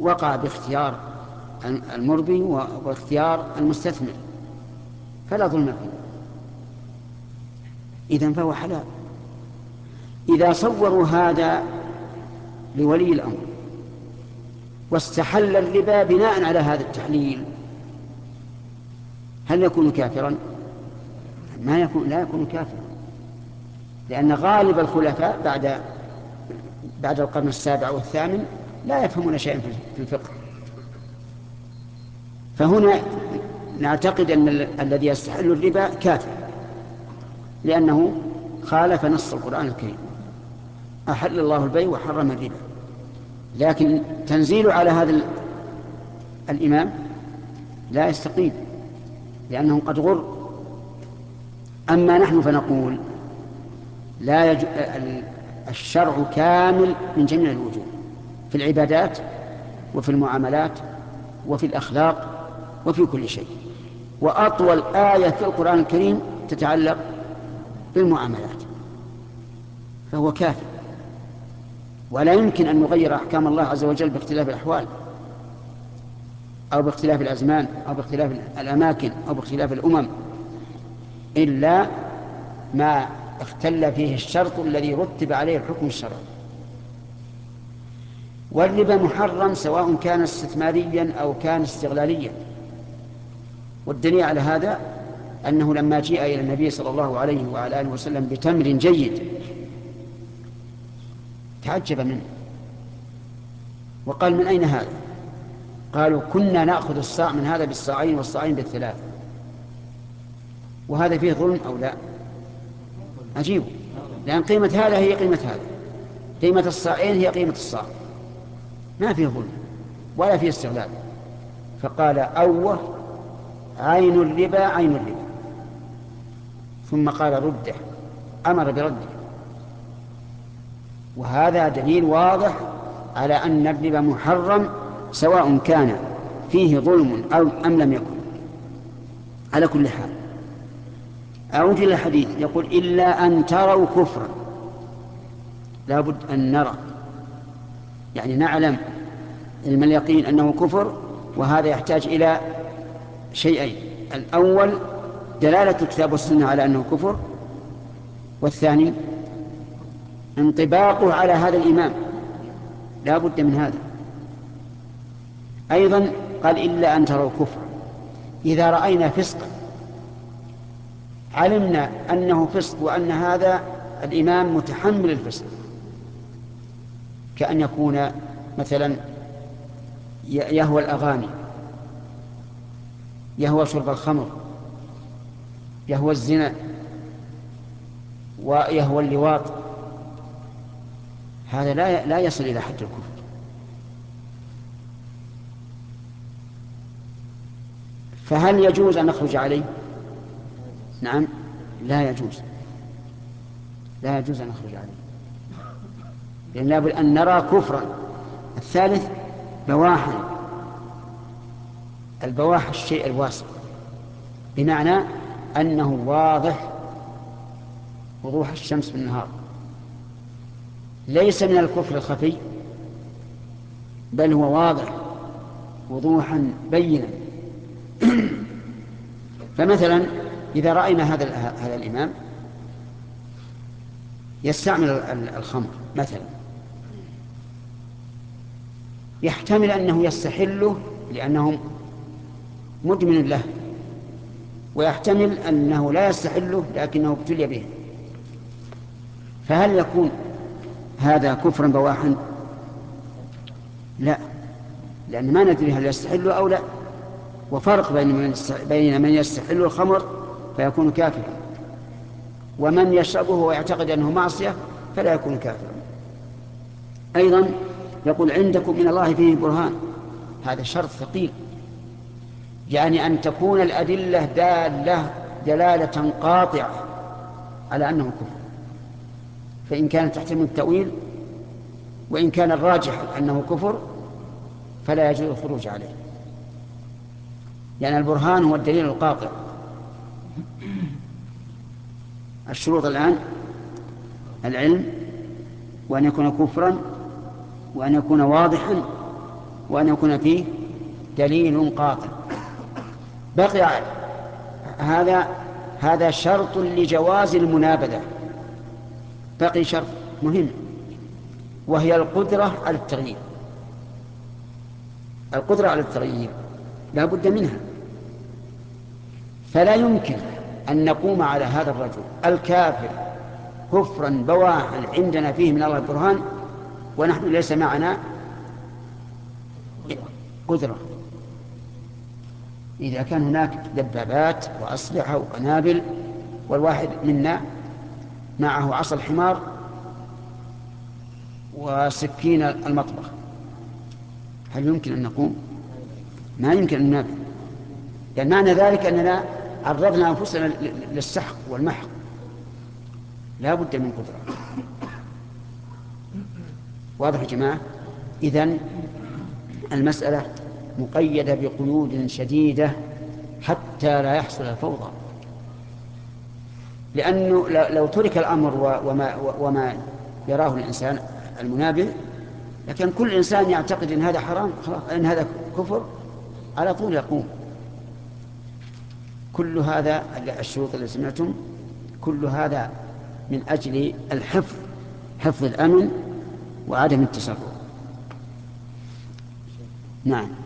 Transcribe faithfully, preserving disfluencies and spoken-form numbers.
وقع باختيار المربي واختيار المستثمر فلا ظلم فيه، إذن فهو حلال. إذا صوروا هذا لولي الأمر واستحل الربا بناء على هذا التحليل هل يكون كافرا؟ ما يكون، لا يكون كافرا، لأن غالب الخلفاء بعد بعد القرن السابع والثامن لا يفهمون شيئا في الفقه. فهنا نعتقد أن الذي يستحل الربا كافر، لأنه خالف نص القرآن الكريم، أحل الله البيع وحرم الربا. لكن تنزيل على هذا الإمام لا يستقيم، لأنه قد غر. أما نحن فنقول لا يج... الشرع كامل من جميع الوجوه، في العبادات وفي المعاملات وفي الأخلاق وفي كل شيء. وأطول آية في القرآن الكريم تتعلق بالمعاملات، فهو كافر. ولا يمكن أن نغير أحكام الله عز وجل باختلاف الأحوال أو باختلاف الأزمان أو باختلاف الأماكن أو باختلاف الأمم، إلا ما اختل فيه الشرط الذي رتب عليه الحكم الشرعي. والربا محرم سواء كان استثماريا أو كان استغلاليا. والدليل على هذا أنه لما جاء إلى النبي صلى الله عليه وعلى آله وسلم بتمر جيد تعجب منه وقال: من أين هذا؟ قالوا: كنا نأخذ الصاع من هذا بالصاعين والصاعين بالثلاث. وهذا فيه ظلم أو لا؟ عجيب، لأن قيمة هذا هي قيمة هذا، قيمة الصاعين هي قيمة الصاع، ما فيه ظلم ولا فيه استغلال. فقال: أوه عين الربا عين الربا، ثم قال: رده، أمر برده. وهذا دليل واضح على أن الربا محرم سواء كان فيه ظلم أو أم لم يكن. على كل حال أعود إلى الحديث، يقول: إلا أن تروا كفرا. لا بد أن نرى، يعني نعلم علم اليقين أنه كفر، وهذا يحتاج إلى شيئين: الأول دلالة الكتاب والسنة على أنه كفر، والثاني انطباقه على هذا الإمام، لا بد من هذا. أيضا قال: إلا أن تروا كفرا. إذا رأينا فسقا علمنا أنه فسق وأن هذا الإمام متحمل الفسق، كأن يكون مثلا يهوى الأغاني، يهوى شرب الخمر، يهوى الزنا، ويهوى اللواط، هذا لا لا يصل إلى حد الكفر. فهل يجوز أن نخرج عليه؟ نعم، لا يجوز، لا يجوز أن نخرج عليه، لأن لابد أن نرى كفرا. الثالث بواحا. البواح الشيء الواسع، بمعنى أنه واضح وضوح الشمس بالنهار، ليس من الكفر الخفي، بل هو واضح وضوحا بينا. فمثلا إذا رأينا هذا هذا الإمام يستعمل الخمر مثلا، يحتمل أنه يستحله لأنه مدمن له، ويحتمل أنه لا يستحله لكنه ابتلي به. فهل يكون هذا كفرا بواحا؟ لا، لأن ما ندري هل يستحله أو لا. وفرق بين من بين من يستحل الخمر فيكون كافرا، ومن يشربه ويعتقد أنه معصية فلا يكون كافرا. أيضا يقول: عندكم من الله فيه برهان. هذا شرط ثقيل، يعني أن تكون الأدلة دالة دلالة قاطعة على أنه كفر. فإن كانت تحتمل التأويل وإن كان الراجح أنه كفر فلا يجوز الخروج عليه، لأن يعني البرهان هو الدليل القاطع. الشروط الآن: العلم، وأن يكون كفرا، وأن يكون واضحا، وأن يكون فيه دليل قاطع. بقي هذا هذا شرط لجواز المنابذة. بقي شرط مهم، وهي القدرة على التغيير. القدرة على التغيير لا بد منها، فلا يمكن أن نقوم على هذا الرجل الكافر كفرا بواحا عندنا فيه من الله البرهان ونحن ليس معنا قدرة. إذا كان هناك دبابات وأسلحة وقنابل والواحد منا معه عصا الحمار وسكين المطبخ، هل يمكن أن نقوم؟ ما يمكن أن ننافذ، يعني معنى ذلك أننا عرضنا أنفسنا للسحق والمحق. لا بد من قدرة. واضح يا جماعة؟ إذن المسألة مقيدة بقيود شديدة حتى لا يحصل الفوضى، لأنه لو ترك الأمر وما, وما يراه الإنسان المنابه لكن كل إنسان يعتقد أن هذا حرام، أن هذا كفر، على طول يقوم. كل هذا الشروط التي سمعتم كل هذا من أجل الحفظ، حفظ الأمن وعدم التسرع. نعم.